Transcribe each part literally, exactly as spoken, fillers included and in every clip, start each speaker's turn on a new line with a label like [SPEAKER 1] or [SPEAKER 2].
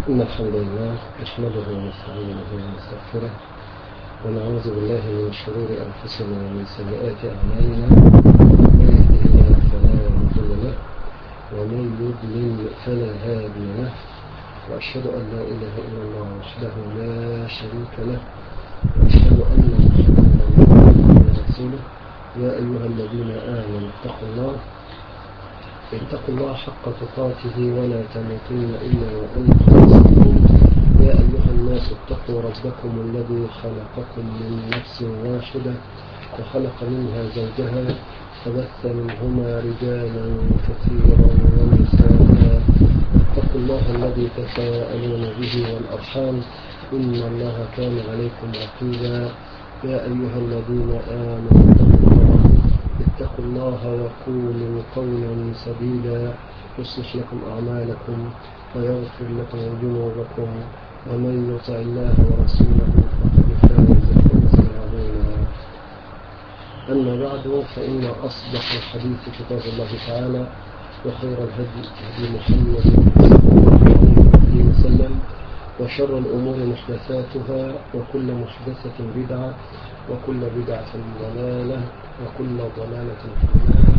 [SPEAKER 1] إن الحمد لله نحمده ونستعينه ونستغفره ونعوذ بالله من شرور أنفسنا ومن سيئات أعمالنا. من يهده الله فلا مضل له ومن يضلل فلا هادي له، وأشهد أن لا إله إلا الله وحده لا شريك له، وأشهد أن محمدا عبده ورسوله. يا أيها الذين آمنوا اتقوا الله اتقوا الله حق تقاته ولا تموتن إلا وأنتم مسلمون. يا أيها الناس اتقوا ربكم الذي خلقكم من نفس واحدة وخلق منها زوجها فبث منهما رجالا كثيرا ونساء. اتقوا الله الذي تساءلون به والأرحام إن الله كان عليكم رقيبا. يا أيها الذين آمنوا اتقوا الله اتقوا الله وقولوا قولا سديدا يصلح لكم أعمالكم ويغفر لكم ذنوبكم، ومن يطع الله ورسوله فقد فاز فوزا عظيما. أما بعد، فإن أصدق الحديث كتاب الله تعالى، وخير الهدي هدي محمد صلى الله عليه وسلم، وشر الأمور محدثاتها، وكل محدثة بدعة، وكل بدعة ضلالة، وكل ضلالة في النار.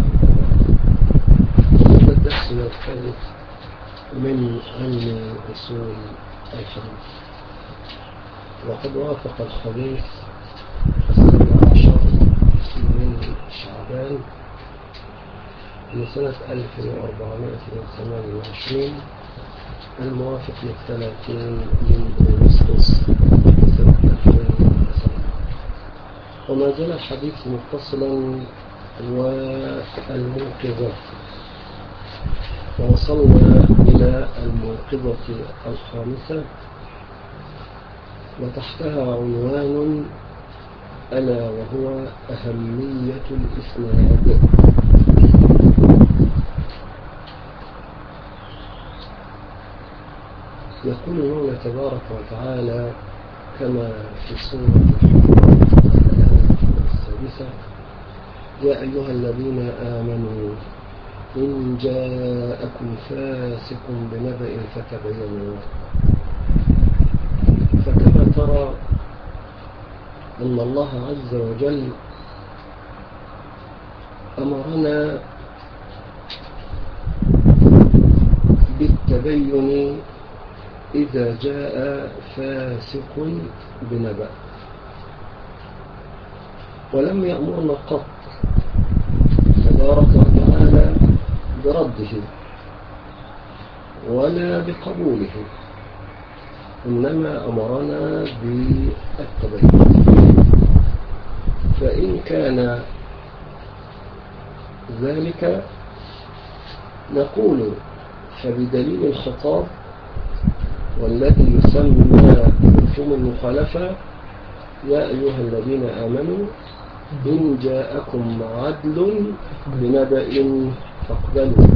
[SPEAKER 1] هذا الدرس الثالث من علم أصول الحديث، وقد وافق الخميس السابع عشر من شعبان لسنة ألف وأربعمائة وثمانية وعشرين الموافق للثلاثين من أغسطس سنة ألفين وسبعة. وما زال الحديث متصلا والموقظة، ووصلنا إلى الموقظة الخامسة وتحتها عنوان ألا وهو أهمية الإسناد. يقول الله تبارك وتعالى كما في سورة الحجرات السادسة: يا أيها الذين آمنوا إن جاءكم فاسق بنبأ فتبينوا. فكما ترى أن الله عز وجل أمرنا بالتبين إذا جاء فاسق بنبأ، ولم يأمرنا قط تبارك وتعالى برده ولا بقبوله، إنما أمرنا بالتبين. فإن كان ذلك نقول فبدليل الخطاب والذي يسمى مفهوم المخالفة: يا أيها الذين آمنوا إن جاءكم عدل بنبأ فاقبلوا.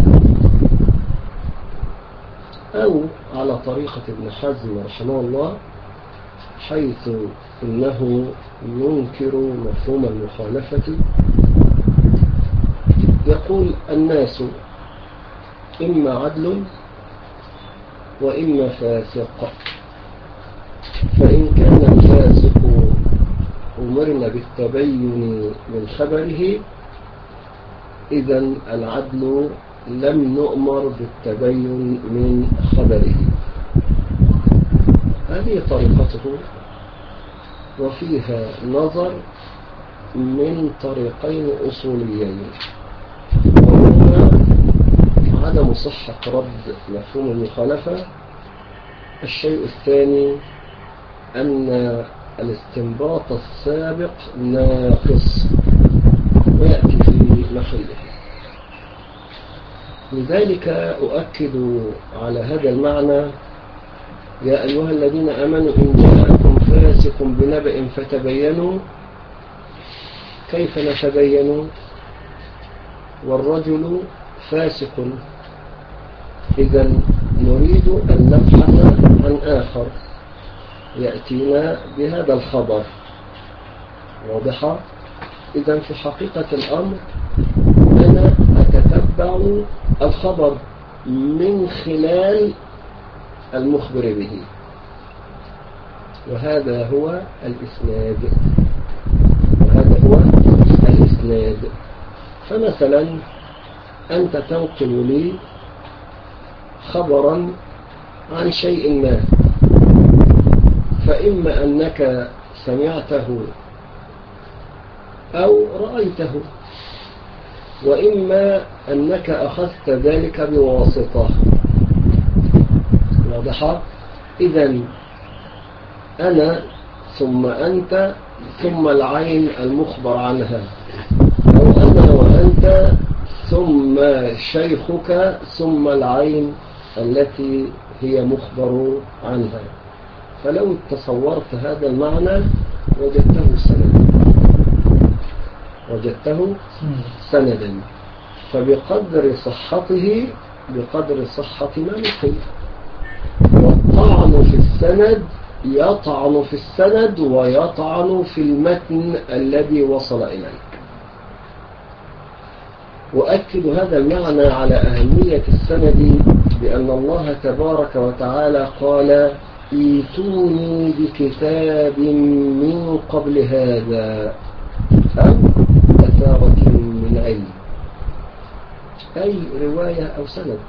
[SPEAKER 1] أو على طريقة ابن حزم رحمه الله، حيث إنه ينكر مفهوم المخالفة، يقول الناس إما عدل وإما فاسق. فإن كان الفاسق أمرنا بالتبين من خبره، إذن العدل لم نؤمر بالتبين من خبره. هذه طريقته، وفيها نظر من طريقين أصوليين: وهما عدم صحة رد مفهوم المخالفة. الشيء الثاني أن الاستنباط السابق ناقص ويأتي في محله. لذلك أؤكد على هذا المعنى: يا أيها الذين آمنوا إن جاءكم فاسق بنبأ فتبينوا. كيف نتبين والرجل فاسق؟ إذن نريد أن نبحث عن آخر يأتينا بهذا الخبر. واضحة؟ إذن في حقيقة الأمر أنا أتتبع الخبر من خلال المخبر به، وهذا هو الإسناد وهذا هو الإسناد. فمثلا أنت تنقل لي خبرا عن شيء ما، فإما أنك سمعته أو رأيته، وإما أنك أخذت ذلك بواسطة. واضحة؟ إذن أنا ثم أنت ثم العين المخبر عنها، أو أنا وأنت ثم شيخك ثم العين التي هي مخبر عنها. فلو تصورت هذا المعنى وجدته سندا وجدته سندا فبقدر صحته بقدر صحة ما نقل. والطعن في السند يطعن في السند ويطعن في المتن الذي وصل إليك. وأكد هذا المعنى على أهمية السند بأن الله تبارك وتعالى قال: ايتوني بكتاب من قبل هذا أو أثارة من علم، أي رواية أو سند.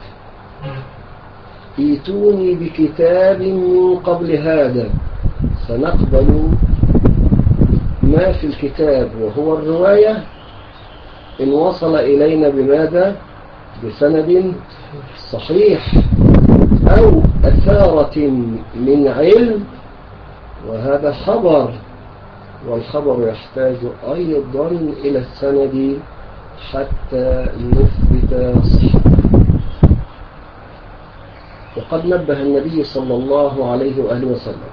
[SPEAKER 1] ايتوني بكتاب من قبل هذا، سنقبل ما في الكتاب وهو الرواية إن وصل إلينا بماذا؟ بسند صحيح، أو أثارة من علم، وهذا خبر، والخبر يحتاج أيضا إلى السند حتى نثبت صحته. وقد نبه النبي صلى الله عليه وآله وسلم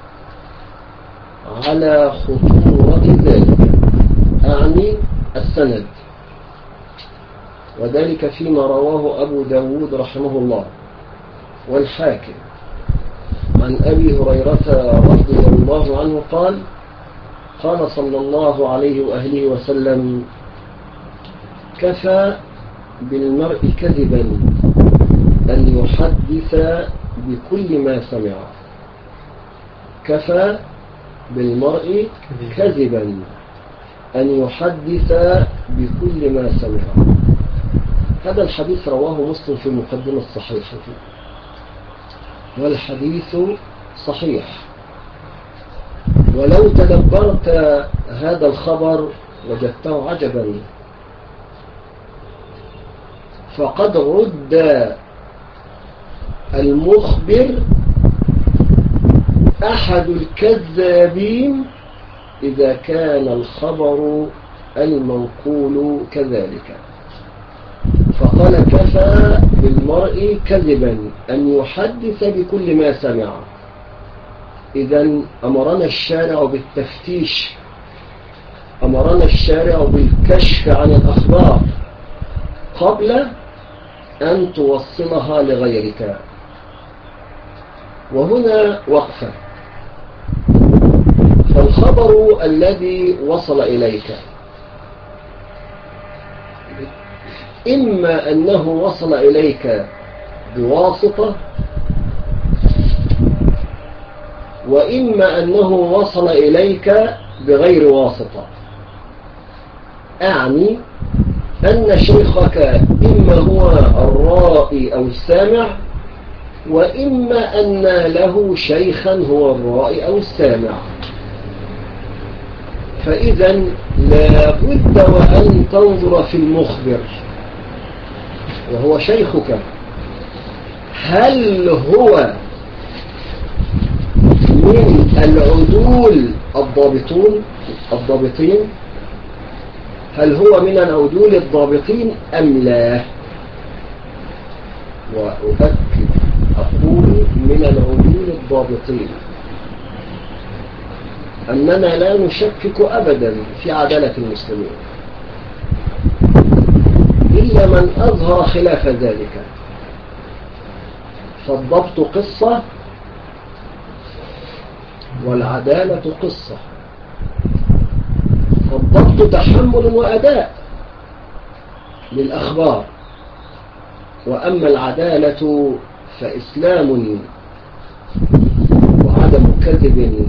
[SPEAKER 1] على خطورة ذلك، أعني السند، وذلك فيما رواه أبو داود رحمه الله والحاكم عن أبي هريرة رضي الله عنه قال: قال صلى الله عليه وآله وسلم: كفى بالمرء كذبا أن يحدث بكل ما سمع. كفى بالمرء كذبا أن يحدث بكل ما سمع. هذا الحديث رواه مسلم في المقدمة الصحيحة، والحديث صحيح. ولو تدبرت هذا الخبر وجدته عجبا، فقد رد المخبر أحد الكذابين إذا كان الخبر المنقول كذلك. فقال: كفى بالمرء كذبا أن يحدث بكل ما سمع. إذن أمرنا الشارع بالتفتيش، أمرنا الشارع بالكشف عن الأخبار قبل أن توصلها لغيرك. وهنا وقفة. فالخبر الذي وصل إليك إما أنه وصل إليك بواسطة، وإما أنه وصل إليك بغير واسطة. أعني أن شيخك إما هو الرائي أو السامع، وإما أن له شيخا هو الرائي أو السامع. فإذا لا بد وأن تنظر في المخبر وهو شيخك، هل هو من العدول الضابطون الضابطين هل هو من العدول الضابطين أم لا؟ وأؤكد أقول من العدول الضابطين، أننا لا نشكك أبدا في عدالة المسلمين إلا من أظهر خلاف ذلك. فالضبط قصة والعدالة قصة. فالضبط تحمل وأداء للأخبار، وأما العدالة فإسلام وعدم كذب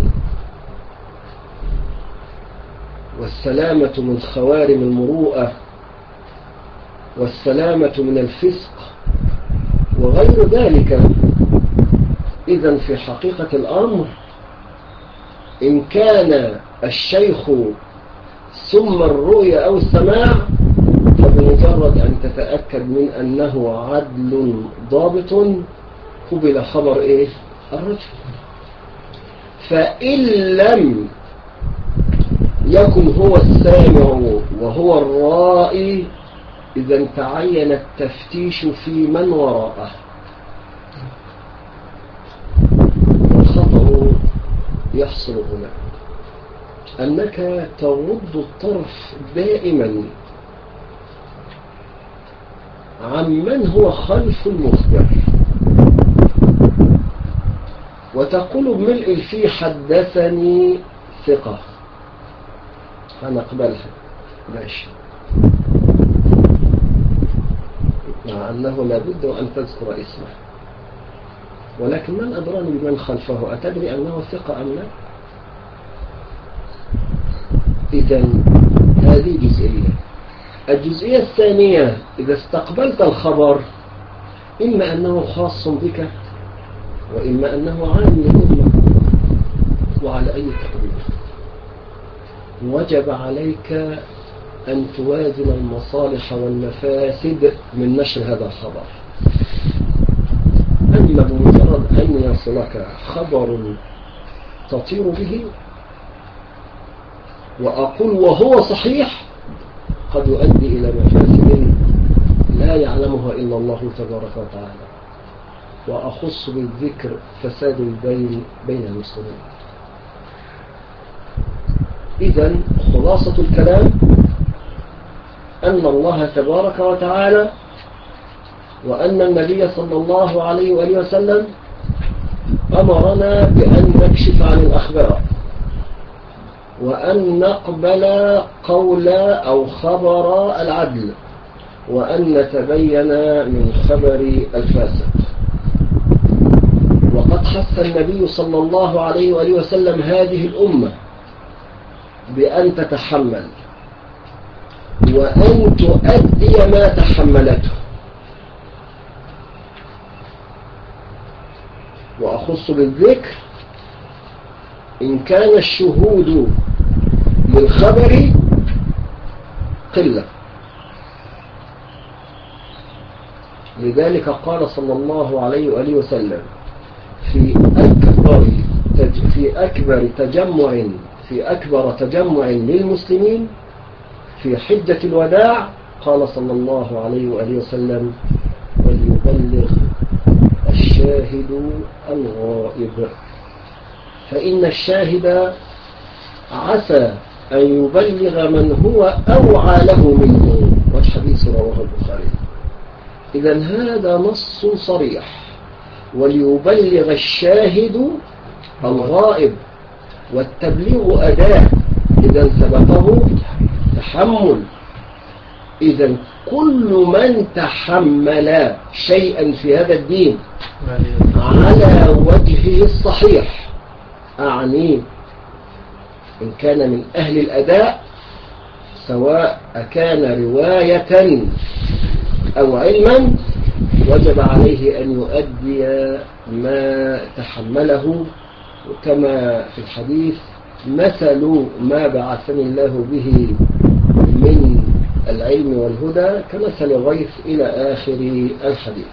[SPEAKER 1] والسلامة من خوارم المروءة والسلامة من الفسق وغير ذلك. إذن في حقيقة الأمر إن كان الشيخ ثم الرؤية أو السماع فبمجرد أن تتأكد من أنه عدل ضابط قبل خبر إيه؟ الرجل. فإن لم يكن هو السامع وهو الرائي إذا تعين التفتيش في من وراءه. والخطأ يحصل هنا أنك تغض الطرف دائما عمن هو خلف المخبر وتقول بملء الفي حدثني ثقة هنقبلها ماشي، مع أنه لابد أن تذكر اسمه، ولكن من أدراني بمن خلفه؟ أتدري أنه ثقة أم لا؟ إذن هذه جزئية. الجزئية الثانية إذا استقبلت الخبر إما أنه خاص بك وإما أنه عام للأمة، وعلى أي تقدير وجب عليك أن توازن المصالح والمفاسد من نشر هذا الخبر. أما بمجرد أن يصلك خبر تطير به وأقول وهو صحيح قد يؤدي إلى مفاسد لا يعلمها إلا الله تبارك وتعالى، وأخص بالذكر فساد البين بين المسلمين. إذن خلاصة الكلام أن الله تبارك وتعالى وأن النبي صلى الله عليه وآله وسلم أمرنا بأن نكشف عن الأخبار وأن نقبل قول أو خبر العدل وأن نتبين من خبر الفاسق. وقد حث النبي صلى الله عليه وآله وسلم هذه الأمة بأن تتحمل وأن تؤدي ما تحملته. وأخص بالذكر إن كان الشهود للخبر قلة. لذلك قال صلى الله عليه وآله وسلم في أكبر في أكبر تجمع في أكبر تجمع للمسلمين في حجة الوداع قال صلى الله عليه وآله وسلم وليبلغ الشاهد الغائب، فإن الشاهد عسى أن يبلغ من هو أوعى له منه، والحديث رواه البخاري. إذن هذا نص صريح، وليبلغ الشاهد الغائب، والتبليغ أداة إذا سبقه تحمل. إذن كل من تحمل شيئا في هذا الدين على وجهه الصحيح، أعني إن كان من أهل الأداء سواء كان رواية أو علما، وجب عليه أن يؤدي ما تحمله، كما في الحديث مثل ما بعثني الله به من العلم والهدى كمثل غيث إلى آخر الحديث.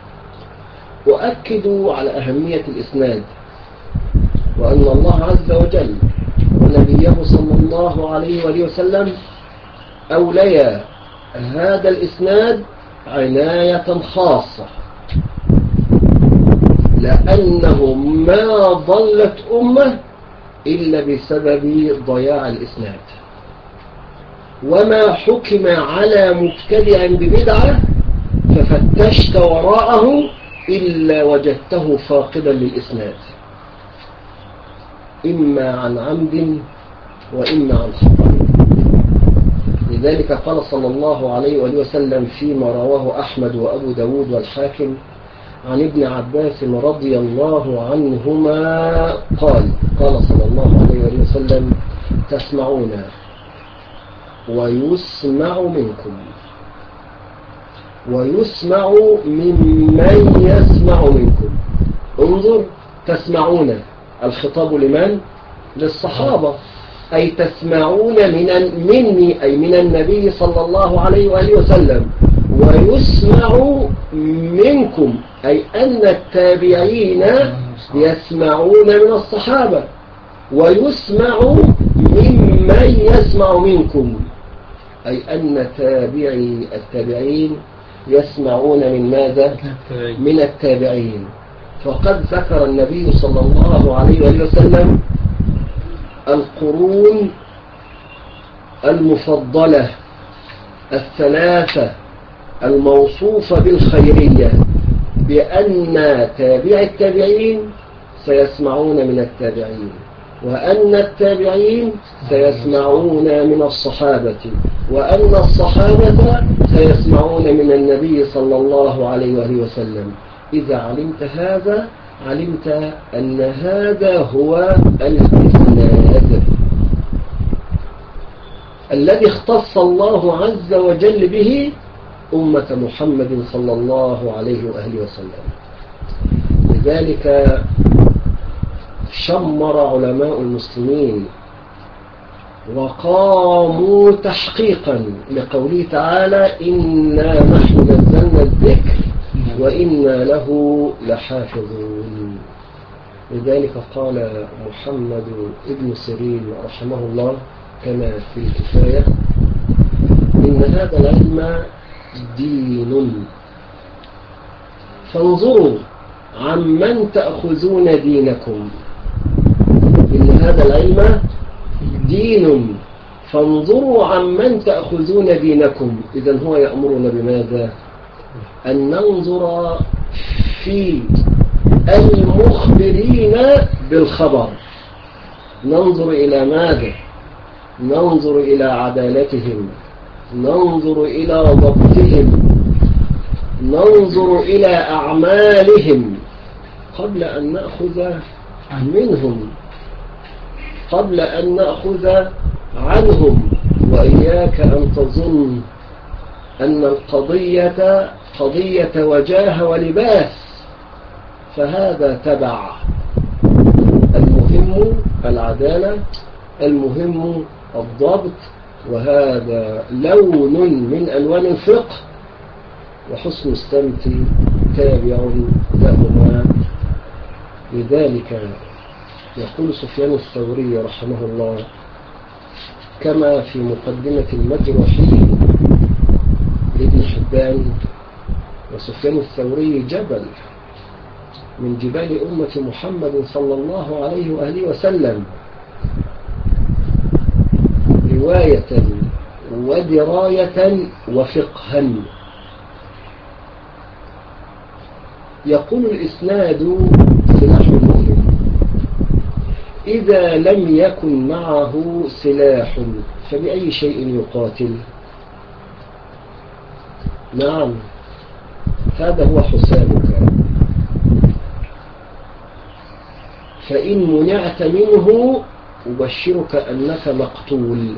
[SPEAKER 1] أؤكد على أهمية الإسناد، وأن الله عز وجل ونبيه صلى الله عليه وآله وسلم أوليا هذا الإسناد عناية خاصة، لأنه ما ضلت أمة إلا بسبب ضياع الإسناد، وما حكم على مبتدع ببدعة ففتشت وراءه إلا وجدته فاقدا للإسناد، إما عن عمد وإما عن خطأ. لذلك قال صلى الله عليه وآله وسلم فيما رواه أحمد وأبو داود والحاكم عن ابن عباس رضي الله عنهما قال قال صلى الله عليه وسلم تسمعون ويسمع منكم ويسمع ممن يسمع منكم. انظر، تسمعون الخطاب لمن؟ للصحابة، أي تسمعون من مني أي من النبي صلى الله عليه وآله وسلم، ويسمع منكم أي أن التابعين يسمعون من الصحابة، ويسمع ممن يسمع منكم أي أن تابعي التابعين يسمعون من ماذا؟ من التابعين. فقد ذكر النبي صلى الله عليه وآله وسلم القرون المفضلة الثلاثة الموصوفة بالخيرية، بأن تابع التابعين سيسمعون من التابعين، وأن التابعين سيسمعون من الصحابة، وأن الصحابة سيسمعون من النبي صلى الله عليه وآله وسلم. إذا علمت هذا علمت أن هذا هو الإسناد الذي اختص الله عز وجل به أمة محمد صلى الله عليه وآله وسلم. لذلك شمر علماء المسلمين وقاموا تحقيقا لقوله تعالى إنا نحن نزلنا الذكر وإنا له لحافظون. لذلك قال محمد ابن سيرين رحمه الله كما في الكفاية إن هذا العلم دين، فانظروا عمن تأخذون دينكم. إن هذا العلم دين فانظروا عمن تأخذون دينكم. إذن هو يأمرنا بماذا؟ أن ننظر في المخبرين بالخبر. ننظر إلى ماذا؟ ننظر إلى عدالتهم، ننظر إلى ضبطهم، ننظر إلى أعمالهم قبل أن نأخذ منهم، قبل أن نأخذ عنهم. وإياك أن تظن أن القضية قضية وجاه ولباس، فهذا تبع. المهم العدالة، المهم الضبط، وهذا لون من ألوان الفقه، وحسن السمت تابع لهما. لذلك يقول سفيان الثوري رحمه الله كما في مقدمة المجروحين لابن حبان، وسفيان الثوري جبل من جبال أمة محمد صلى الله عليه وآله وسلم، رواية ودراية وفقها. يقول الإسناد سلاح المؤمن، إذا لم يكن معه سلاح فبأي شيء يقاتل؟ نعم، هذا هو حسابك. فإن منعت منه أبشرك أنك مقتول،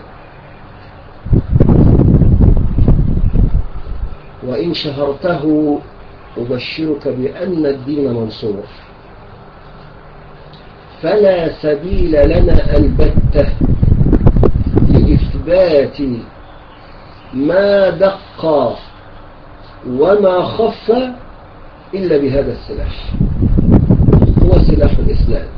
[SPEAKER 1] وإن شهرته أبشرك بأن الدين منصور. فلا سبيل لنا البتة لإثبات ما دق وما خف إلا بهذا السلاح، هو سلاح الإسلام.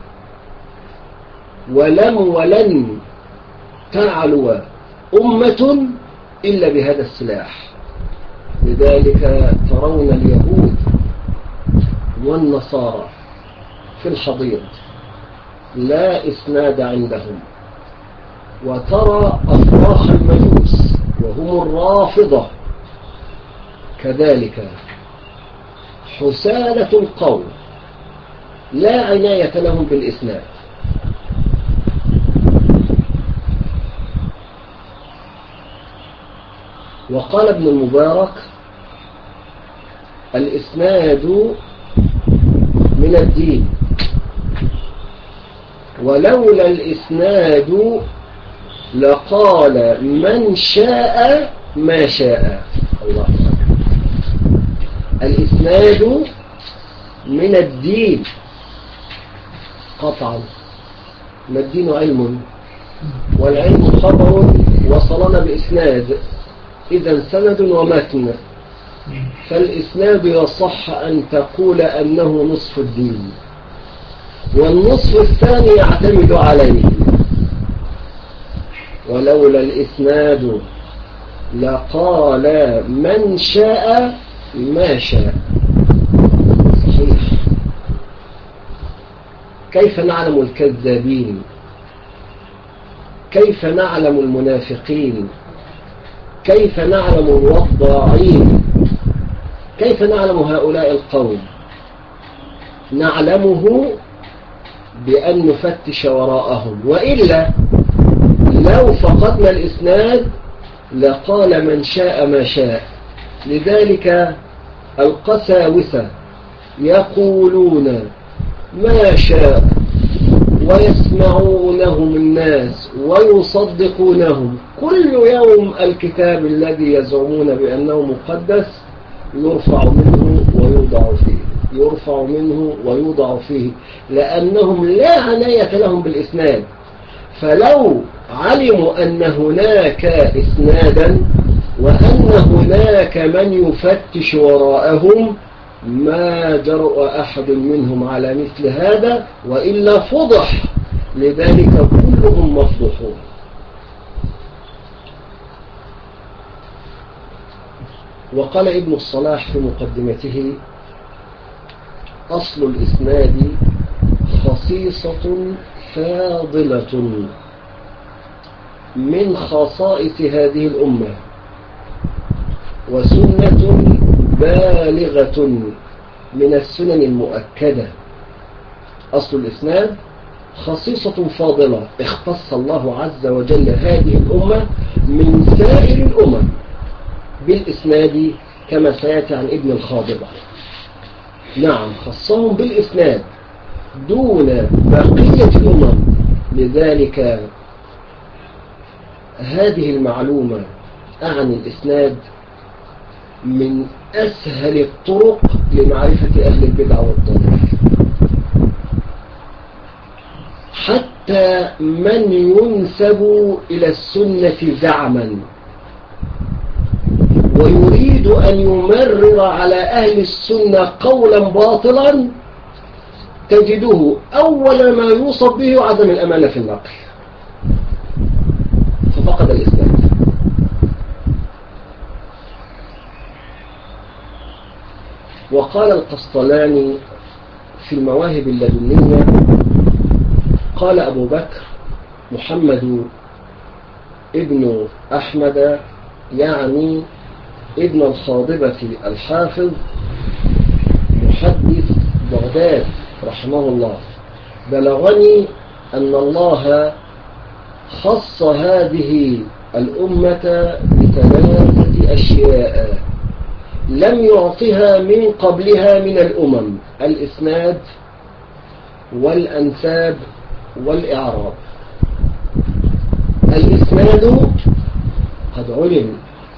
[SPEAKER 1] ولم ولن تعلو أمة إلا بهذا السلاح. لذلك ترون اليهود والنصارى في الحضيض لا إسناد عندهم، وترى أفراخ المجوس وهم الرافضة كذلك حسالة القوم لا عناية لهم بالإسناد. وقال ابن المبارك الإسناد من الدين، ولولا الإسناد لقال من شاء ما شاء. الله أكبر. الإسناد من الدين قطعا، ما الدين علم، والعلم خبر وصلنا بإسناد، إذا سند ومتن، فالإسناد يصح أن تقول أنه نصف الدين، والنصف الثاني يعتمد عليه. ولولا الإسناد لقال من شاء ما شاء. صحيح. كيف نعلم الكذابين؟ كيف نعلم المنافقين؟ كيف نعلم الوضاعين؟ كيف نعلم هؤلاء القوم؟ نعلمه بأن نفتش وراءهم، وإلا لو فقدنا الإسناد لقال من شاء ما شاء. لذلك القساوسة يقولون ما شاء ويسمعونهم الناس ويصدقونهم. كل يوم الكتاب الذي يزعمون بأنه مقدس يرفع منه ويوضع فيه، يرفع منه ويوضع فيه، لأنهم لا عناية لهم بالإسناد. فلو علموا أن هناك إسنادا وأن هناك من يفتش وراءهم ما جرأ أحد منهم على مثل هذا، وإلا فضح. لذلك كلهم مفضوحون. وقال ابن الصلاح في مقدمته: أصل الإسناد خصيصة فاضلة من خصائص هذه الأمة، وسنة بالغة من السنن المؤكدة. أصل الإسناد خصيصة فاضلة اختص الله عز وجل هذه الأمة من سائر الأمم بالإسناد، كما سيأتي عن ابن الخاضبة. نعم، خصهم بالإسناد دون بقية الأمم. لذلك هذه المعلومة أعني الإسناد من أسهل الطرق لمعرفة أهل البدع والضلال. حتى من ينسب إلى السنة زعما ويريد أن يمرر على أهل السنة قولا باطلا تجده أول ما يوصف به عدم الأمانة في النقل، ففقد الإسناد. وقال القسطلاني في المواهب اللدنية: قال أبو بكر محمد ابن أحمد، يعني ابن الخاضبة الحافظ محدث بغداد رحمه الله: بلغني أن الله خص هذه الأمة بثلاثة أشياء لم يعطها من قبلها من الأمم: الإسناد والأنساب والإعراب. الإسناد قد علم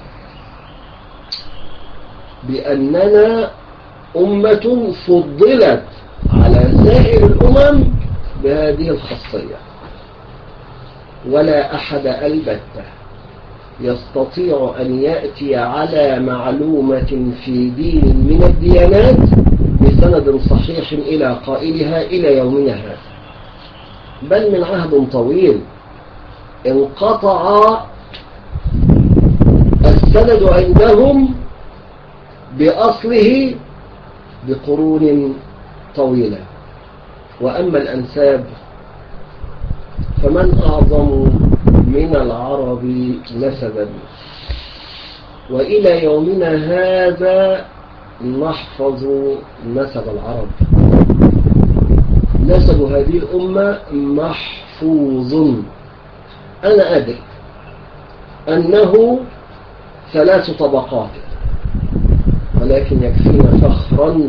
[SPEAKER 1] بأننا أمة فضلت على سائر الأمم بهذه الخاصية، ولا أحد البتة يستطيع أن يأتي على معلومة في دين من الديانات بسند صحيح إلى قائلها إلى يومنا هذا، بل من عهد طويل انقطع السند عندهم بأصله بقرون طويلة. وأما الأنساب فمن أعظم من العرب نسبا، وإلى يومنا هذا نحفظ نسب العرب. نسب هذه الأمة محفوظ. أنا أدري أنه ثلاث طبقات: ولكن يكفينا فخرا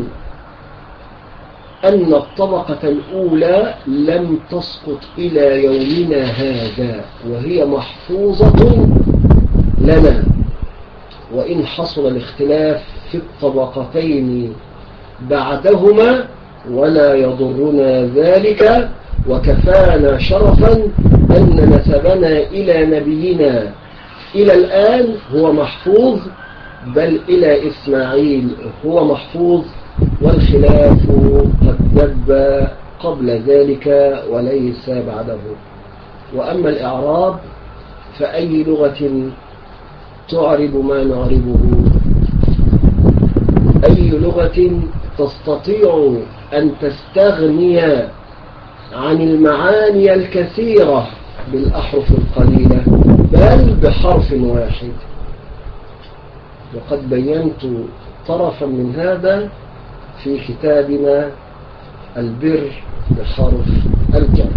[SPEAKER 1] أن الطبقة الأولى لم تسقط إلى يومنا هذا، وهي محفوظة لنا، وإن حصل الاختلاف في الطبقتين بعدهما ولا يضرنا ذلك، وكفانا شرفا أن نسبنا إلى نبينا إلى الآن هو محفوظ، بل إلى إسماعيل هو محفوظ، والخلاف قد دب قبل ذلك وليس بعده. وأما الإعراب فأي لغة تعرب ما نعربه؟ أي لغة تستطيع أن تستغني عن المعاني الكثيرة بالأحرف القليلة بل بحرف واحد؟ وقد بينت طرفا من هذا في كتابنا البر بحرف الجر.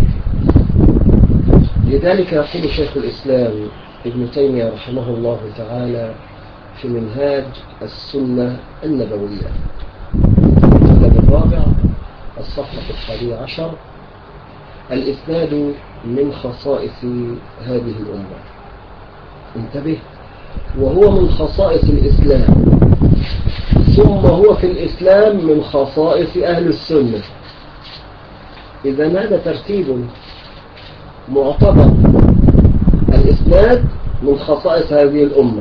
[SPEAKER 1] لذلك يقول شيخ الإسلام ابن تيمية رحمه الله تعالى في منهاج السنة النبوية الكتاب الرابع الصفحة الحادية عشر: الإسناد من خصائص هذه الأمة. انتبه، وهو من خصائص الإسلام، ثم هو في الإسلام من خصائص أهل السنة. إذا هذا ترتيب معتبر. الإسناد من خصائص هذه الأمة،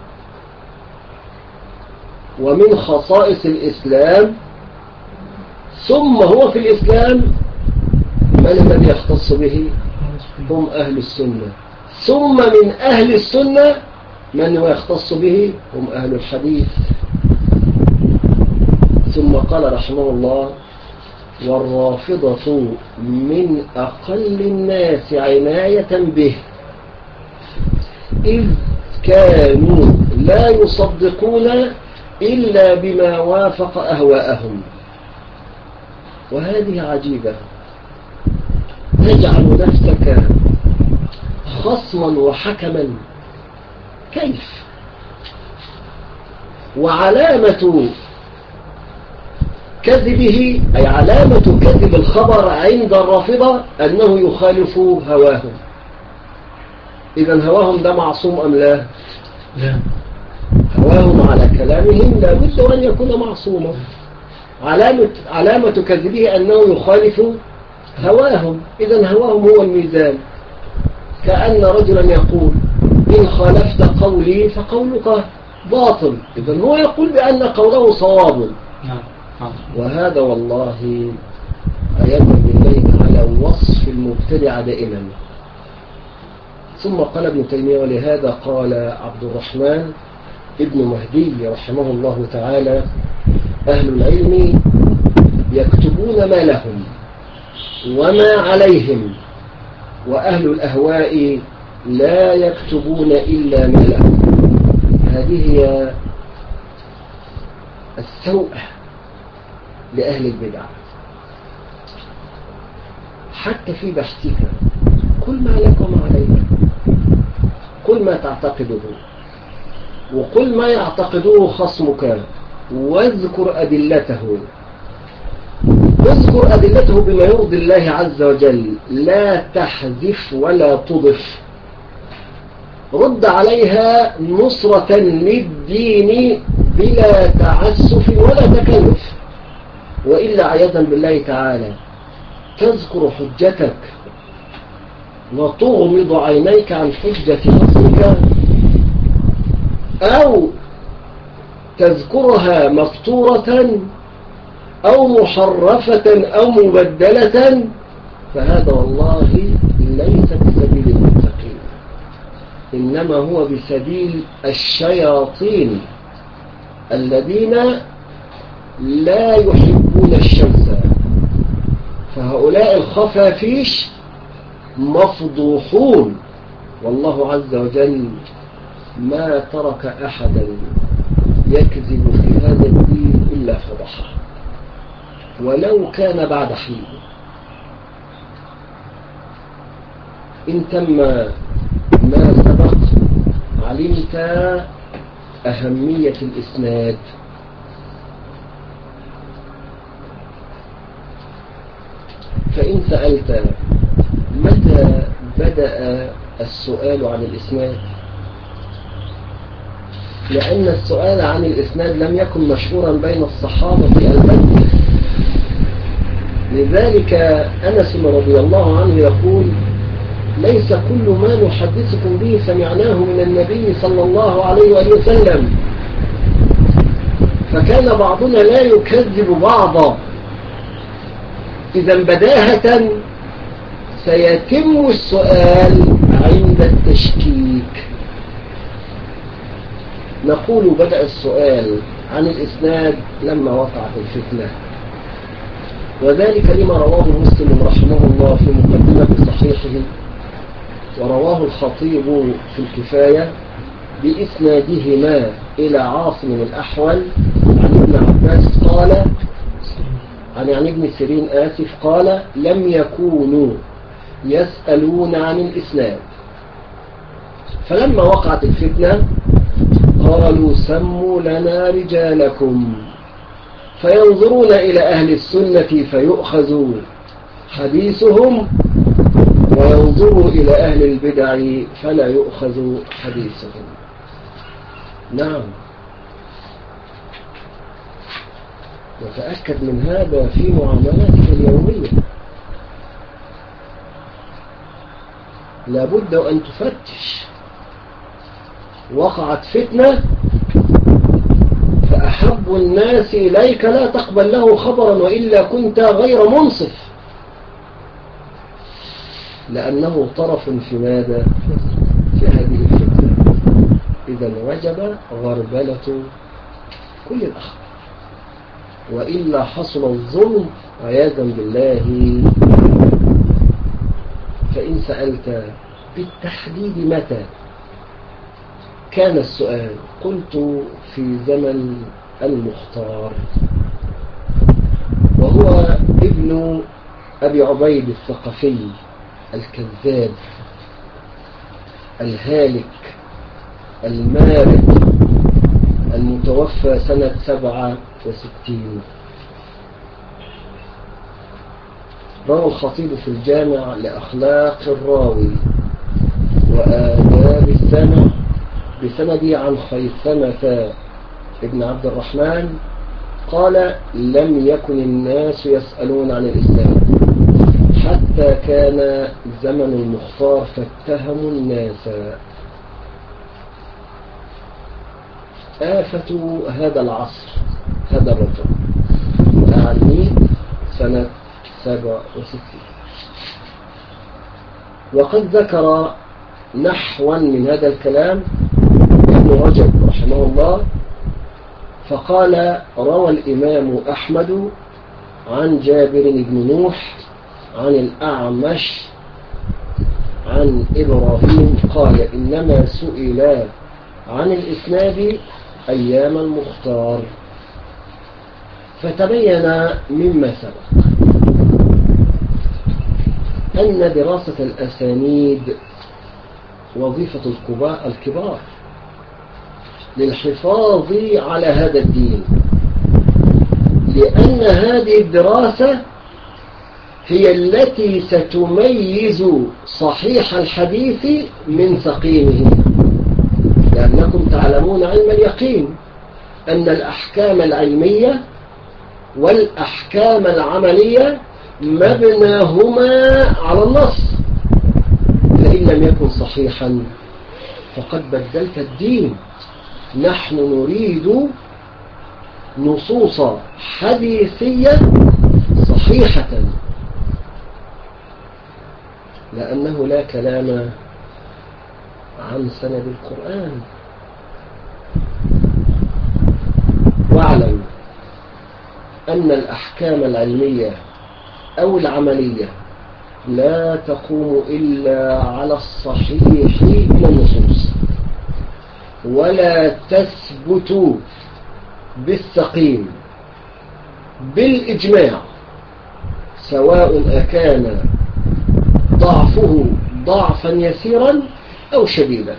[SPEAKER 1] ومن خصائص الإسلام، ثم هو في الإسلام من الذي يختص به؟ هم أهل السنة. ثم من أهل السنة من هو يختص به؟ هم أهل الحديث. ثم قال رحمه الله: والرافضة من أقل الناس عناية به، إذ كانوا لا يصدقون إلا بما وافق أهواءهم. وهذه عجيبة، تجعل نفسك خصما وحكما، كيف؟ وعلامة كذبه، أي علامة كذب الخبر عند الرافضة أنه يخالف هواهم. إذن هواهم ده معصوم أم لا؟ لا. هواهم على كلامهم لا بد أن يكون معصوما. علامة, علامة كذبه أنه يخالف هواهم. إذن هواهم هو الميزان. كأن رجلا يقول: إن خالفت قولي فقولك باطل. إذن هو يقول بأن قوله صواب. وهذا والله عياذا بالله على وصف المبتدع دائما. ثم قال ابن تيمية: ولهذا قال عبد الرحمن ابن مهدي رحمه الله تعالى: أهل العلم يكتبون ما لهم وما عليهم، وأهل الأهواء لا يكتبون إلا ما لهم. هذه هي السوءة لأهل البدع. حتى في بحثك كل ما لك وما عليك، كل ما تعتقده وكل ما يعتقده خصمك، واذكر أدلته، اذكر أدلته بما يرضي الله عز وجل، لا تحذف ولا تضف. رد عليها نصرة للدين بلا تعسف ولا تكلف، وإلا عياذا بالله تعالى تذكر حجتك وتغمض عينيك عن حجة خصمك، أو تذكرها مفتورة أو محرفة أو مبدلة، فهذا والله ليس بسبيل المتقين، إنما هو بسبيل الشياطين الذين لا يحبون الشمس. فهؤلاء الخفافيش مفضوحون، والله عز وجل ما ترك أحدا يكذب في هذا الدين إلا فضحه، ولو كان بعد حين. إن تم ما سبق علمت أهمية الإسناد فإن سألت متى بدأ السؤال عن الإسناد، لأن السؤال عن الإسناد لم يكن مشهورا بين الصحابة البتة. لذلك أنس رضي الله عنه يقول: ليس كل ما نحدثكم به سمعناه من النبي صلى الله عليه وآله وسلم. فكان بعضنا لا يكذب بعضا. إذا بداهة سيتم السؤال عند التشكيك. نقول بدأ السؤال عن الإسناد لما وقعت الفتنة، وذلك لما رواه مسلم رحمه الله في مقدمة صحيحه، ورواه الخطيب في الكفاية بإسنادهما إلى عاصم الأحول عن ابن عباس قال عن عن ابن سيرين آسف قال: لم يكونوا يسألون عن الإسناد، فلما وقعت الفتنة قالوا: سموا لنا رجالكم، فينظرون إلى أهل السنة فيؤخذ حديثهم، وينظروا إلى أهل البدع فلا يؤخذ حديثهم. نعم، وتأكد من هذا في معاملاتك اليومية. لابد أن تفتش. وقعت فتنة فأحب الناس إليك لا تقبل له خبرا وإلا كنت غير منصف، لأنه طرف في ماذا؟ في هذه الفتنة. إذا وجب غربلة كل الأخبار، وإلا حصل الظلم عياذا بالله. فإن سألت بالتحديد متى كان السؤال، قلت في زمن المختار، وهو ابن أبي عبيد الثقفي الكذاب الهالك المارد المتوفى سنة سبعة وستين. روى الخطيب في الجامع لأخلاق الراوي وآداب السمع بسندي عن خيثمة ابن عبد الرحمن قال: لم يكن الناس يسألون عن الإسلام حتى كان زمن المختار فاتهموا الناس. آفة هذا العصر هذا الرجل، يعني سنة سبع وستين. وقد ذكر نحوا من هذا الكلام ابن رجب رحمه الله، فقال: روى الإمام أحمد عن جابر بن نوح عن الأعمش عن إبراهيم قال: إنما سئل عن الإسناد أيام المختار. فتبين مما سبق أن دراسة الأسانيد وظيفة الكبار للحفاظ على هذا الدين، لأن هذه الدراسة هي التي ستميز صحيح الحديث من سقيمه. لأنكم تعلمون علم اليقين أن الأحكام العلمية والأحكام العملية مبناهما على النص، فإن لم يكن صحيحا فقد بدلت الدين. نحن نريد نصوص حديثية صحيحة، لأنه لا كلام عن سند القرآن. واعلم أن الأحكام العلمية أو العملية لا تقوم إلا على الصحيح من النصوص، ولا تثبت بالسقيم بالإجماع، سواء أكان ضعفه ضعفا يسيرا أو شديدا.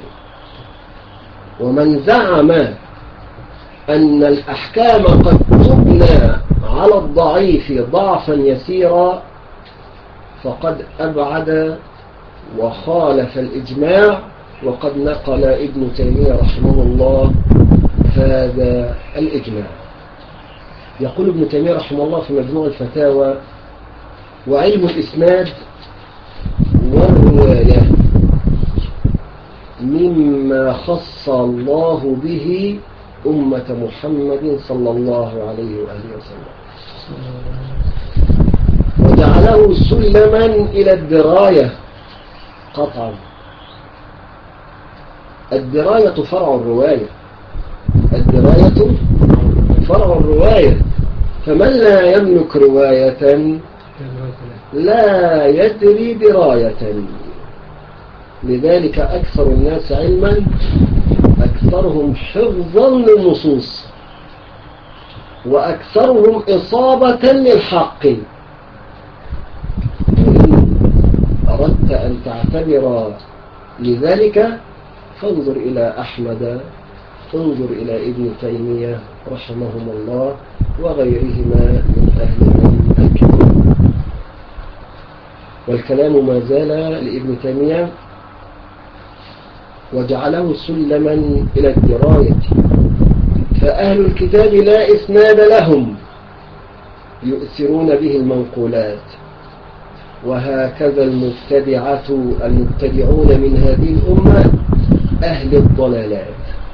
[SPEAKER 1] ومن زعم أن الأحكام قد تبنى على الضعيف ضعفا يسيرا فقد أبعد وخالف الإجماع، وقد نقل ابن تيمية رحمه الله هذا الإجماع. يقول ابن تيمية رحمه الله في مجموع الفتاوى: وعلم الإسناد والرواية مما خص الله به أمة محمد صلى الله عليه وآله وسلم، وجعله سلما إلى الدراية قطعا. الدراية فرع الرواية، الدراية فرع الرواية، فمن لا يملك رواية لا يدري دراية. لذلك أكثر الناس علما أكثرهم حفظا للنصوص، وأكثرهم إصابة للحق. وإن أردت أن تعتبر لذلك فانظر إلى أحمد، انظر إلى ابن تيمية رحمهما الله وغيرهما من أهل العلم الكبير. والكلام ما زال لابن تيمية: وجعله سلما إلى الدراية، فأهل الكتاب لا إسناد لهم يؤثرون به المنقولات، وهكذا المبتدعة المبتدعون من هذه الأمة أهل الضلالات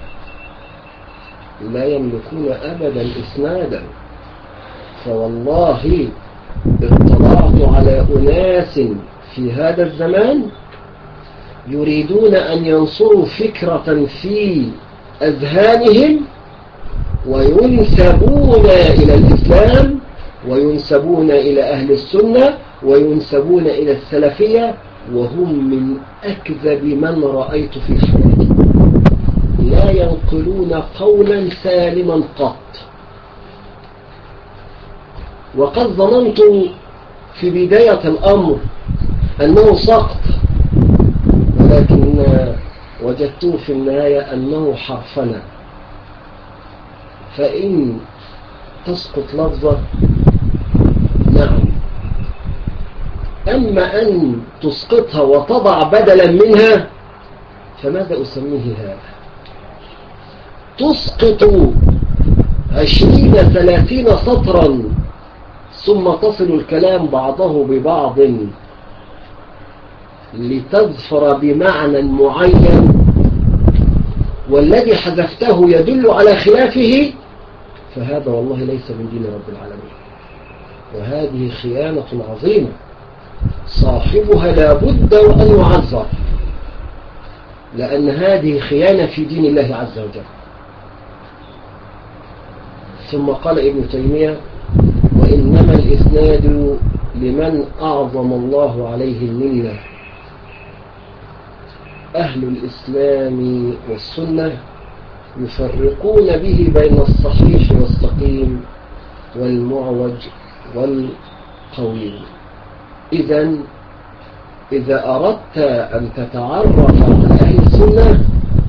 [SPEAKER 1] لا يملكون أبدا إسنادا. فوالله اطلعت على أناس في هذا الزمان يريدون أن ينصروا فكرة في أذهانهم، وينسبون إلى الإسلام، وينسبون إلى أهل السنة، وينسبون إلى السلفية، وهم من أكذب من رأيت في حياتي. لا ينقلون قولا سالما قط. وقد ظننت في بداية الأمر أنه سقط، ولكن وجدته في النهاية أنه حرفنا. فإن تسقط لفظة نعم، أما أن تسقطها وتضع بدلا منها فماذا أسميه هذا؟ تسقط عشرين ثلاثين سطرا ثم تصل الكلام بعضه ببعض لتظفر بمعنى معين، والذي حذفته يدل على خلافه، فهذا والله ليس من دين رب العالمين، وهذه خيانة عظيمة صاحبها لا بد وأن يعذر، لأن هذه خيانة في دين الله عز وجل. ثم قال ابن تيمية: وإنما الإسناد لمن أعظم الله عليه المنة. أهل الإسلام والسنة يفرقون به بين الصحيح والسقيم والمعوج والقويم. إذن إذا أردت أن تتعرف على أهل السنة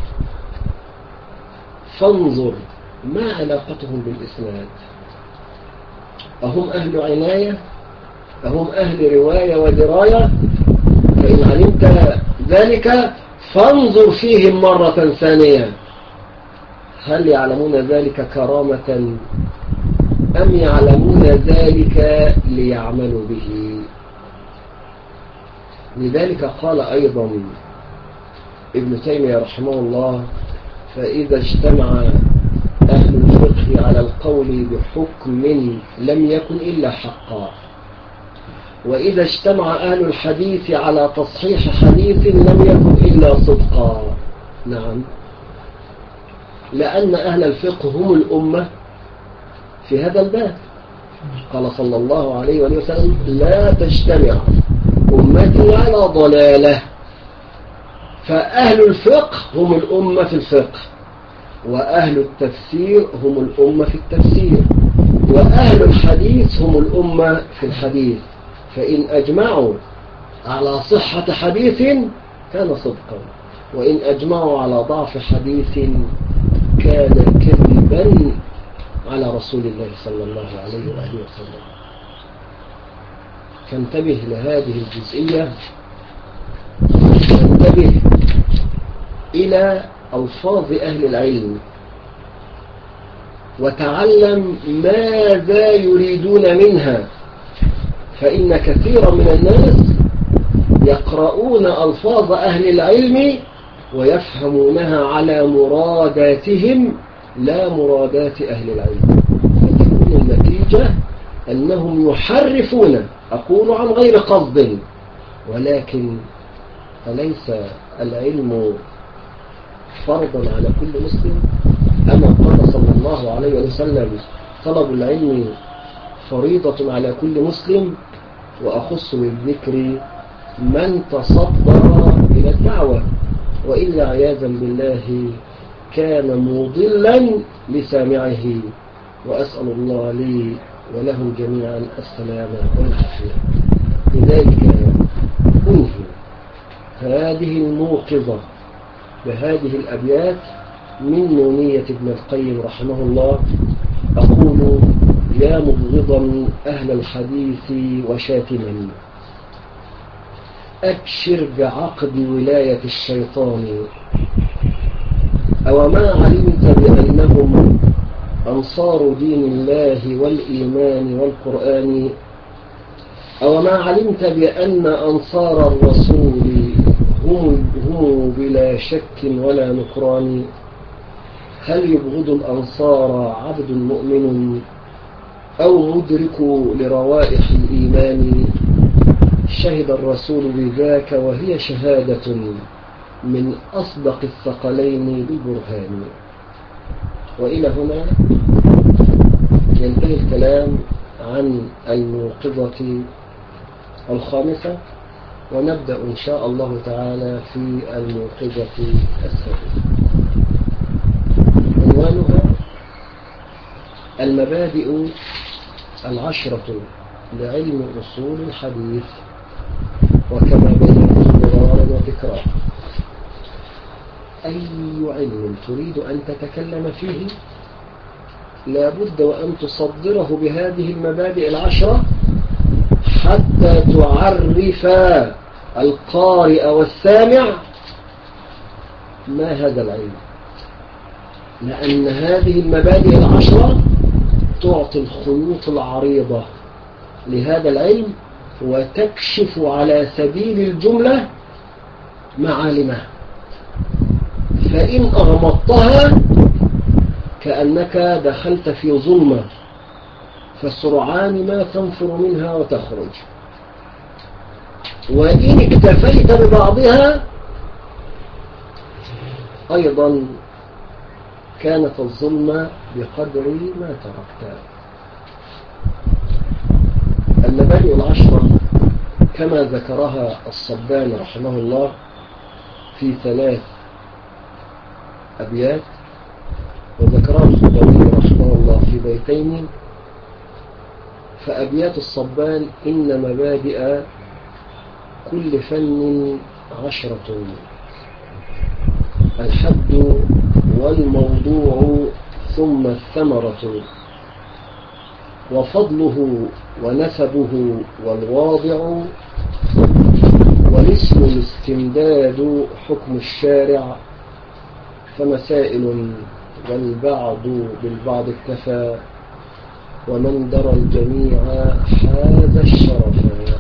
[SPEAKER 1] فانظر ما علاقتهم بالإسناد. أهم أهل عناية؟ أهم أهل رواية ودراية؟ فإن علمت ذلك فانظر فيهم مرة ثانية، هل يعلمون ذلك كرامة أم يعلمون ذلك ليعملوا به؟ لذلك قال أيضا ابن تيمية رحمه الله: فإذا اجتمع أهل الفقه على القول بحكم لم يكن إلا حقا، وإذا اجتمع أهل الحديث على تصحيح حديث لم يكن إلا صدقا. نعم، لأن أهل الفقه هم الأمة في هذا الباب. قال صلى الله عليه وسلم: لا تجتمع أمتي على ضلالة. فأهل الفقه هم الأمة في الفقه، وأهل التفسير هم الأمة في التفسير، وأهل الحديث هم الأمة في الحديث. فإن أجمعوا على صحة حديث كان صدقا، وإن أجمعوا على ضعف حديث كان كذبا على رسول الله صلى الله عليه وآله وسلم. فانتبه لهذه الجزئية، وانتبه إلى ألفاظ أهل العلم، وتعلم ماذا يريدون منها، فإن كثيرا من الناس يقرؤون ألفاظ أهل العلم ويفهمونها على مراداتهم لا مرادات أهل العلم، فتكون النتيجة أنهم يحرفون، أقول عن غير قصد، ولكن أليس العلم فرضا على كل مسلم؟ أما قال صلى الله عليه وسلم طلب العلم فريضة على كل مسلم، وأخص بالذكر من تصدر إلى الدعوة، وإلا عياذا بالله كان مضلا لسامعه، وأسأل الله لي ولهم جميعا السلامة والعافية. لذلك أنهي هذه الموقظة بهذه الأبيات من نونية ابن القيم رحمه الله. أقول: يا مبغضا أهل الحديث وشاتما، أبشر بعقد ولاية الشيطان، أو ما علمت بأنهم أنصار دين الله والإيمان والقرآن، أو ما علمت بأن أنصار الرسول هم, هم بلا شك ولا نكران، هل يبغض الأنصار عبد مؤمن أو مدرك لروائح الإيمان؟ شهد الرسول بذاك وهي شهادة من أصدق الثقلين بالبرهان. وإلى هنا ينتهي الكلام عن الموقظة الخامسة، ونبدأ إن شاء الله تعالى في الموقظة السادسة. عنوانها: المبادئ العشرة لعلم أصول الحديث، وكما بينت مرارا وتكرارا، أي علم تريد أن تتكلم فيه لا بد وأن تصدره بهذه المبادئ العشرة حتى تعرف القارئ والسامع ما هذا العلم، لأن هذه المبادئ العشرة تعطي الخيوط العريضة لهذا العلم، وتكشف على سبيل الجملة معالمه، فإن أغمضتها كأنك دخلت في ظلمة، فسرعان ما تنفر منها وتخرج، وإن اكتفيت ببعضها أيضا كانت الظلمة بقدر ما تركتها. المبادئ العشرة كما ذكرها الصبان رحمه الله في ثلاث أبيات، وذكرها الخضري رحمه الله في بيتين، فأبيات الصبان: إن مبادئ كل فن عشرة، الحد والموضوع ثم الثمرة، وفضله ونسبه والواضع، والاسم الاستمداد حكم الشارع، فمسائل والبعض بالبعض اكتفى، ومن درى الجميع حاز الشرفا.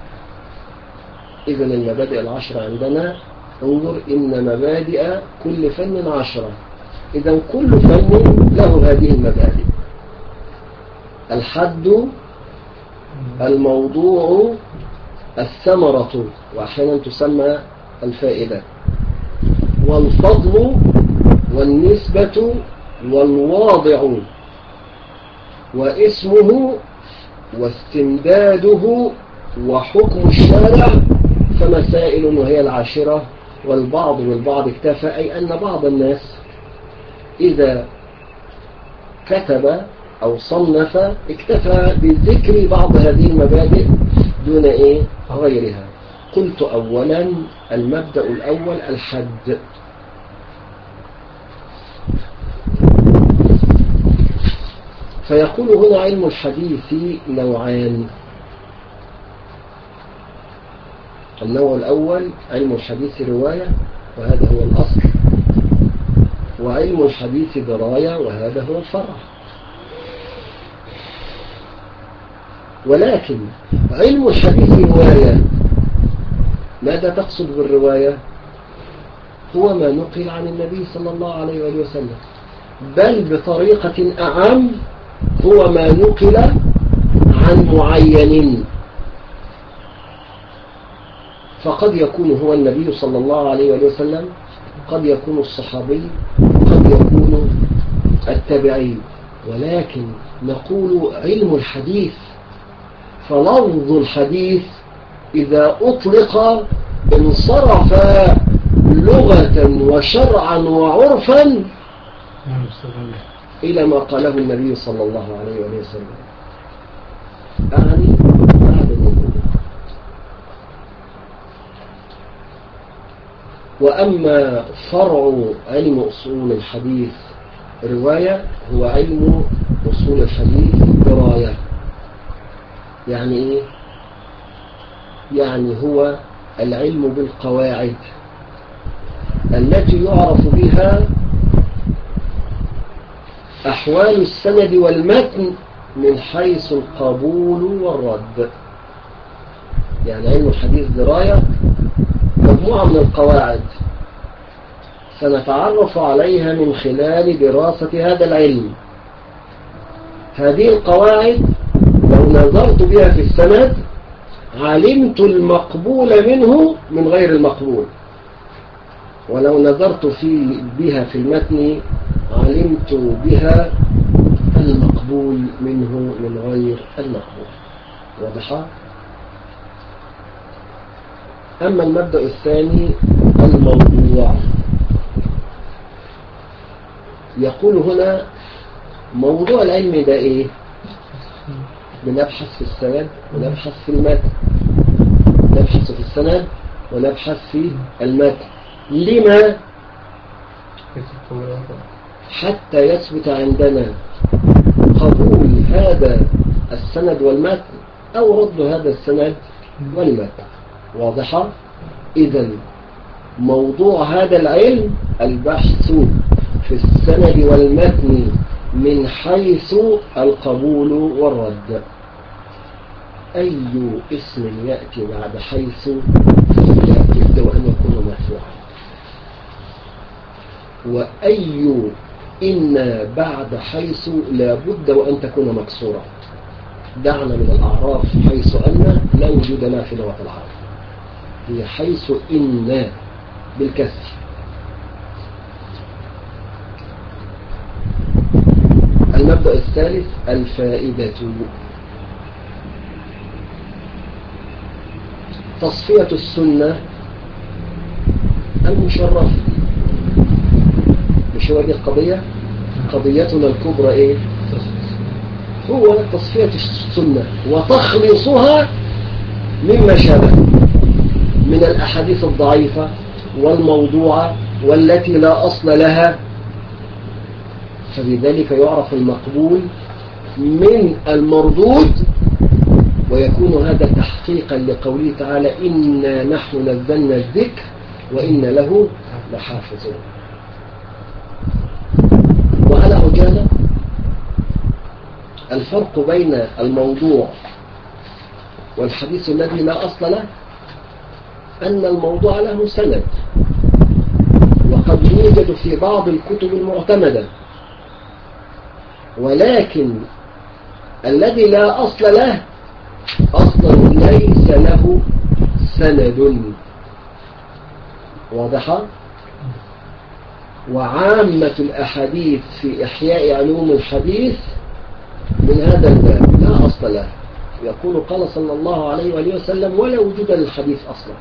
[SPEAKER 1] إذن المبادئ العشرة عندنا، انظر: إن مبادئ كل فن عشرة، إذن كل فن له هذه المبادئ: الحد، الموضوع، الثمرة وأحيانا تسمى الفائدة، والفضل، والنسبة، والواضع، واسمه، واستمداده، وحكم الشارع، فمسائل وهي العاشرة، والبعض بالبعض اكتفى، أي أن بعض الناس إذا كتب أو صنف اكتفى بذكر بعض هذه المبادئ دون إيه غيرها. قلت أولا: المبدأ الأول الحد. فيقول هنا: علم الحديث نوعان، النوع الأول علم الحديث رواية وهذا هو الأصل، وعلم الحديث دراية وهذا هو الفرع. ولكن علم الحديث رواية، ماذا تقصد بالرواية؟ هو ما نقل عن النبي صلى الله عليه وآله وسلم، بل بطريقة أعم هو ما نقل عن معين، فقد يكون هو النبي صلى الله عليه وآله وسلم، قد يكون الصحابي، قد يكون التابعي، ولكن نقول علم الحديث، فلفظ الحديث إذا أطلق انصرف لغة وشرعا وعرفا إلى ما قاله النبي صلى الله عليه وسلم، أعني بعد النبوة. وأما فرع علم أصول الحديث رواية هو علم أصول الحديث دراية. يعني إيه؟ يعني هو العلم بالقواعد التي يعرف بها أحوال السند والمتن من حيث القبول والرد. يعني علم الحديث دراية مجموعة من القواعد سنتعرف عليها من خلال دراسة هذا العلم. هذه القواعد لو نظرت بها في السند علمت المقبول منه من غير المقبول، ولو نظرت في بها في المتن علمت بها المقبول منه من غير المقبول. واضح؟ أما المبدأ الثاني الموضوع، يقول هنا موضوع العلم ده إيه؟ بنبحث في السند ونبحث في المتن، نبحث في السند ونبحث في المتن. لما؟ حتى يثبت عندنا قبول هذا السند والمتن أو رد هذا السند والمتن. واضحة؟ إذن موضوع هذا العلم البحث في السند والمتن من حيث القبول والرد. أي اسم يأتي بعد حيث لا بد وأن يكون مرفوعا، وأي إن بعد حيث لا بد وأن تكون مكسورة. دعنا من الأعراف حيث أن لا وجود لها في لغة العرب، هي حيث إن بالكسر. المبدأ الثالث الفائدة، تصفية السنة المشرفة. مش هو دي القضية؟ قضيتنا الكبرى إيه؟ هو تصفية السنة وتخليصها مما شابه من الأحاديث الضعيفة والموضوعة والتي لا أصل لها، فبذلك يعرف المقبول من المردود، ويكون هذا تحقيقا لقوله تعالى إنا نحن نزلنا الذكر وإن له لحافظون. وعلى عجالة الفرق بين الموضوع والحديث الذي لا أصل له أن الموضوع له سند، وقد يوجد في بعض الكتب المعتمدة، ولكن الذي لا أصل له أصلا ليس له سند. واضح؟ وعامة الأحاديث في إحياء علوم الحديث من هذا الباب لا أصل له، يقول قال صلى الله عليه وآله وسلم ولا وجود للحديث أصلا.